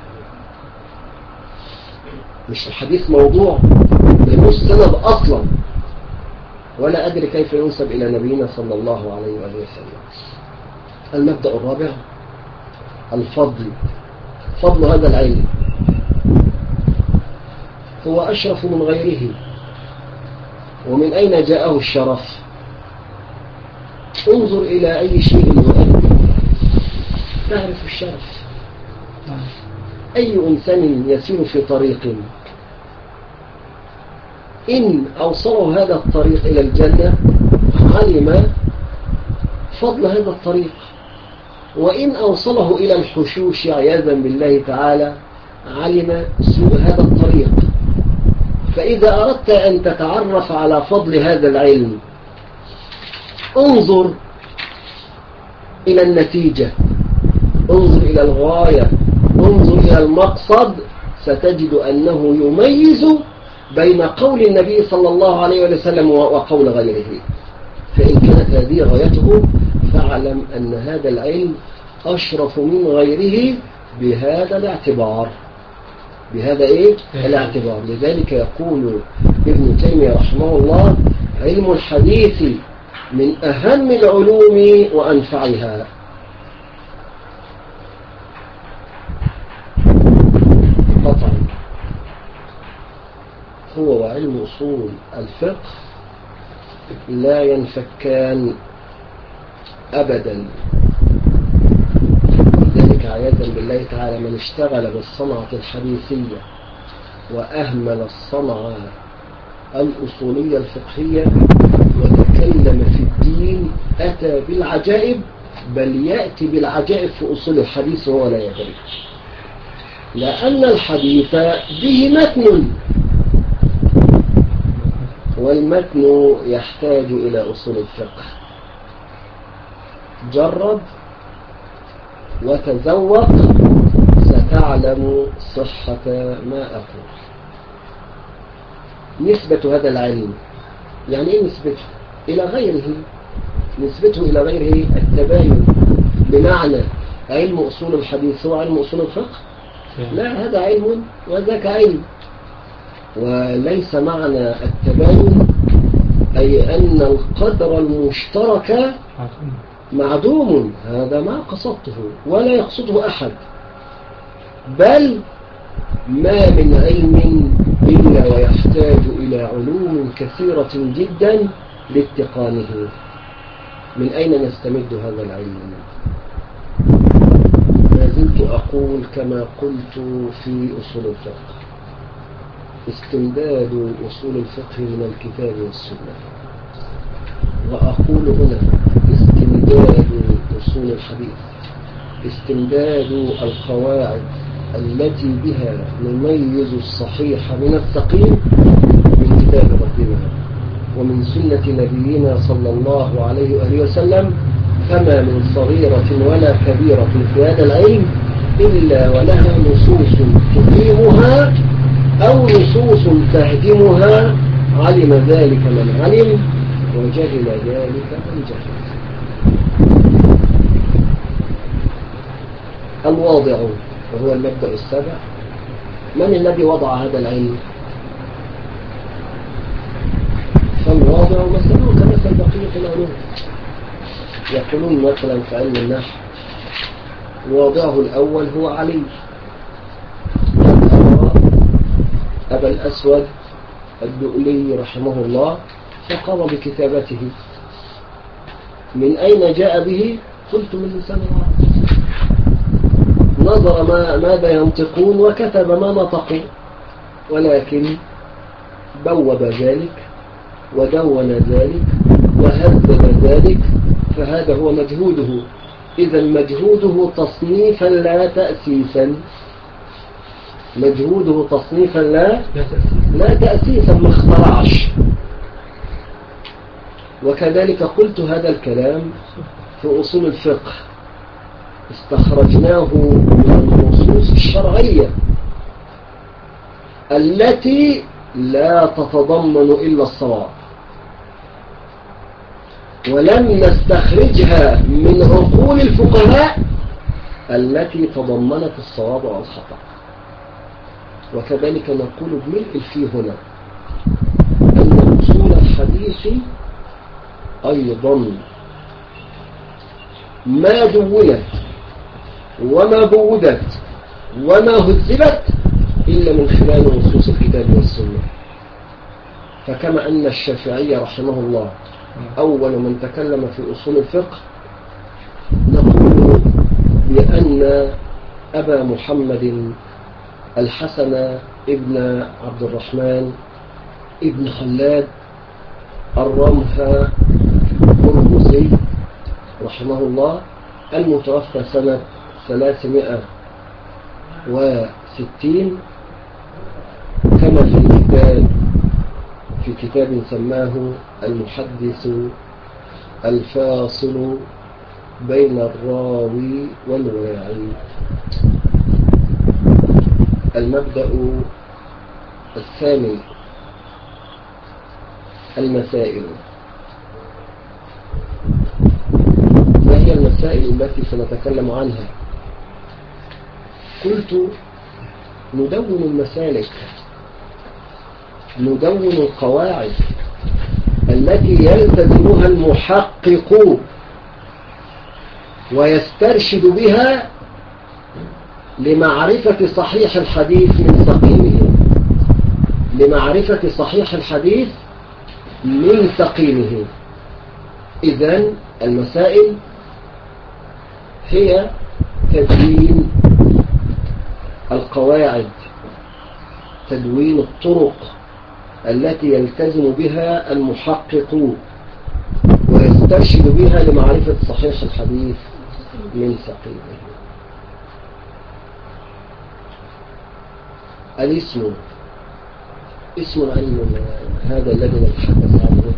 [SPEAKER 1] مش الحديث موضوع ملوش سند أصلا، ولا أدري كيف ينسب إلى نبينا صلى الله عليه وآله وسلم. المبدأ الرابع الفضل، فضل هذا العلم، هو أشرف من غيره. ومن أين جاءه الشرف؟ انظر إلى أي شيء يؤدي تعرف الشرف. أي إنسان يسير في طريق إن أوصله هذا الطريق إلى الجنة علم فضل هذا الطريق، وإن أوصله إلى الحشوش عياذا بالله تعالى علم سوء هذا الطريق. فإذا أردت أن تتعرف على فضل هذا العلم انظر إلى النتيجة، انظر إلى الغاية، انظر إلى المقصد، ستجد أنه يميز بين قول النبي صلى الله عليه وسلم وقول غيره. فإن كانت هذه غايته فاعلم أن هذا العلم أشرف من غيره بهذا الاعتبار، بهذا إيه؟ الاعتبار. لذلك يقول ابن تيمية رحمه الله: علم الحديث من أهم العلوم وأنفعها. قطعا هو وعلم أصول الفقه لا ينفكان أبدا. لذلك عياذا بالله تعالى من اشتغل بالصنعة الحديثية وأهمل الصنعة الأصولية الفقهية وتكلم في الدين أتى بالعجائب، بل يأتي بالعجائب في أصول الحديث وهو لا يدري، لأن الحديث به متن، والمتن يحتاج إلى أصول الفقه. جرب وتذوق ستعلم صحة ما أقول. نسبة هذا العلم يعني إيه نسبته إلى غيره؟ نسبته إلى غيره التباين، بمعنى علم أصول الحديث هو علم أصول الفقه؟ لا، هذا علم وذاك علم. وليس معنى التباين أي أن القدر المشترك معدوم، هذا ما قصدته ولا يقصده أحد، بل ما من علم إلا ويحتاج إلى علوم كثيرة جدا لاتقانه. من أين نستمد هذا العلم؟ ما زلت أقول كما قلت في أصول الفقه: استمداد أصول الفقه من الكتاب والسنة. وأقول هنا استمداد أصول الحديث، استمداد القواعد التي بها نميز الصحيح من السقيم من كتاب ربنا ومن سنة نبينا صلى الله عليه وآله وسلم. فما من صغيرة ولا كبيرة في هذا العلم إلا ولها نصوص تقيمها أو نصوص تهدمها، علم ذلك من علم وجهل ذلك من جهل. الواضع وهو المبدأ السابع: من الذي وضع هذا العلم؟ فالواضع مثله كمثل بقية العلوم. يقولون مثلا في علم النحو واضعه الأول هو علي، أمر أبا الأسود الدؤلي رحمه الله فقام بكتابته. من أين جاء به؟ قلت من لسان العرب، نظر ما ماذا ينطقون وكتب ما نطقوا، ولكن بوب ذلك ودون ذلك وهذب ذلك، فهذا هو مجهوده. إذا مجهوده تصنيفا لا تأسيسا، مجهوده تصنيفا لا لا تأسيسا، ما اخترعش. وكذلك قلت هذا الكلام في أصول الفقه، استخرجناه من النصوص الشرعية التي لا تتضمن إلا الصواب، ولم نستخرجها من عقول الفقهاء التي تضمنت الصواب والخطأ. وكذلك نقول بملء الفيه هنا أن أصول الحديث أيضا ما دونت وما بودت وما هذبت إلا من خلال نصوص الكتاب والسنة. فكما أن الشافعي رحمه الله أول من تكلم في أصول الفقه، نقول بأن أبا محمد الحسن ابن عبد الرحمن ابن خلاد الرمح هرمزي رحمه الله، المتوفى سنة ثلاثمائة وستين، كما في كتاب في كتاب سماه المحدث الفاصل بين الراوي والواعي. المبدأ الثاني: المسائل. ما هي المسائل التي سنتكلم عنها؟ قلت ندون المسالك، ندون القواعد التي يلتزمها المحقق ويسترشد بها لمعرفة صحيح الحديث من سقيمه، لمعرفة صحيح الحديث من سقيمه. إذن المسائل هي تدوين القواعد، تدوين الطرق التي يلتزم بها المحقق ويسترشد بها لمعرفة صحيح الحديث من سقيمه. الاسم، اسم العلم هذا الذي نتحدث عنه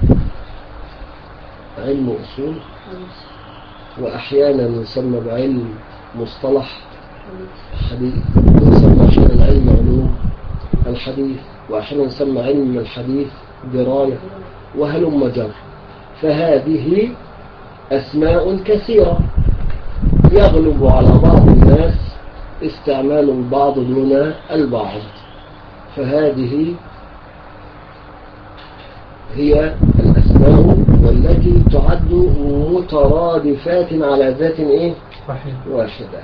[SPEAKER 1] علم أصول، وأحيانا يسمى بعلم مصطلح حديث، ويسمى أحيانا علم علوم الحديث، وأحيانا يسمى علم الحديث دراية، وهلم جر. فهذه أسماء كثيرة يغلب على بعض الناس استعمال البعض دون البعض، فهذه هي الأسماء والتي تعد مترادفات على ذات إيه؟ واحدة.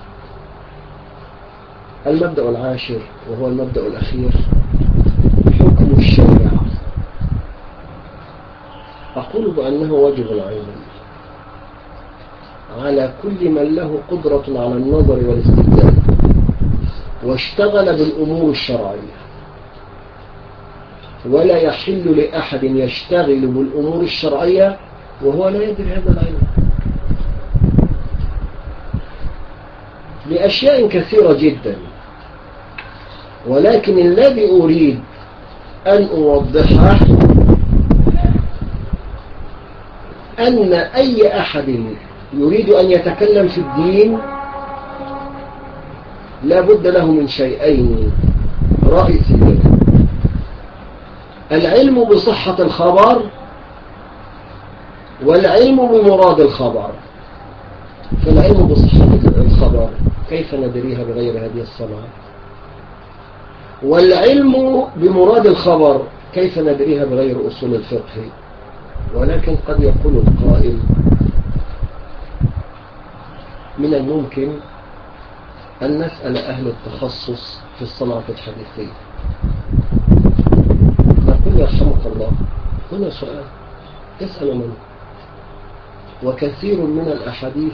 [SPEAKER 1] المبدأ العاشر وهو المبدأ الأخير: حكم الشارع. أقول بأنه واجب العين على كل من له قدرة على النظر والاستدلال واشتغل بالأمور الشرعية، ولا يحل لأحد يشتغل بالأمور الشرعية وهو لا يدري هذا العلم، لأشياء كثيرة جدا. ولكن الذي أريد أن أوضحه أن أي أحد يريد أن يتكلم في الدين لا بد له من شيئين رئيسيين: العلم بصحة الخبر، والعلم بمراد الخبر. فالعلم بصحة الخبر كيف ندريها بغير هذه الصنعة؟ والعلم بمراد الخبر كيف ندريها بغير أصول الفقه؟ ولكن قد يقول القائل: من الممكن أن نسأل أهل التخصص في الصنعة الحديثية. نقول: يرحمك الله، هنا سؤال تسأل منه، وكثير من الأحاديث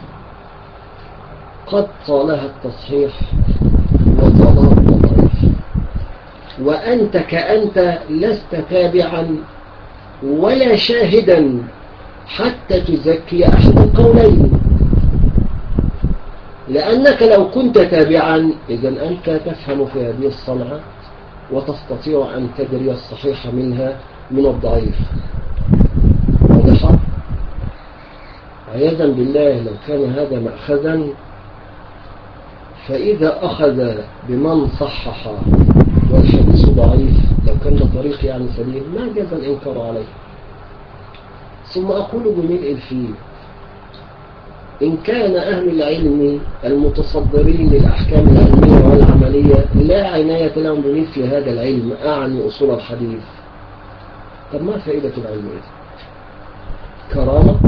[SPEAKER 1] قد طالها التصحيح وطالها التضعيف، وأنت كأنت لست تابعا ولا شاهدا حتى تزكي أحد القولين، لأنك لو كنت تابعا إذن أنت تفهم في هذه الصنعة وتستطيع أن تدري الصحيح منها من الضعيف. واضح؟ عياذا بالله لو كان هذا مأخذا، فإذا أخذ بمن صحح والحديث ضعيف، لو كان طريق يعني سليم، ما جاز الإنكار عليه. ثم أقول بملء الفيل: إن كان أهل العلم المتصدرين للأحكام العلمية والعملية لا عناية لهم بمثل هذا العلم، أعني أصول الحديث، طب ما فائدة العلم إذا؟ كرامة؟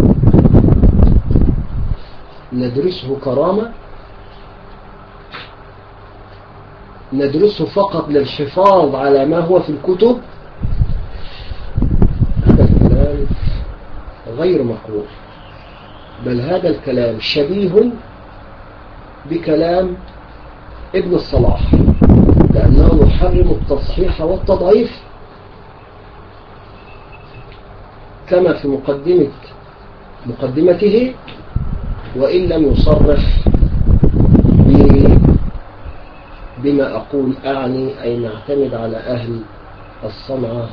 [SPEAKER 1] ندرسه كرامة؟ ندرسه فقط للحفاظ على ما هو في الكتب؟ هذا الكلام غير مقبول، بل هذا الكلام شبيه بكلام ابن الصلاح، لأنه يحرم التصحيح والتضعيف كما في مقدمة مقدمته، وإن لم يصرح بما أقول أعني، أي نعتمد على أهل الصنعة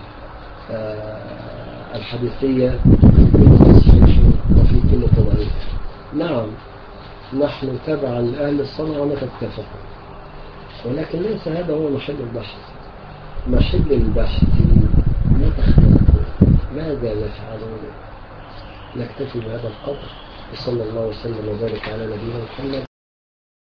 [SPEAKER 1] الحديثية في كل تصحيح وفي كل تضعيف. نعم نحن تبعا لأهل الصنعة متى اتفقوا، ولكن ليس هذا هو محل البحث. محل البحث متى اختلفوا، ماذا يفعلون. نكتفي بهذا القدر، وصلى الله وسلم وبارك على نبينا محمد.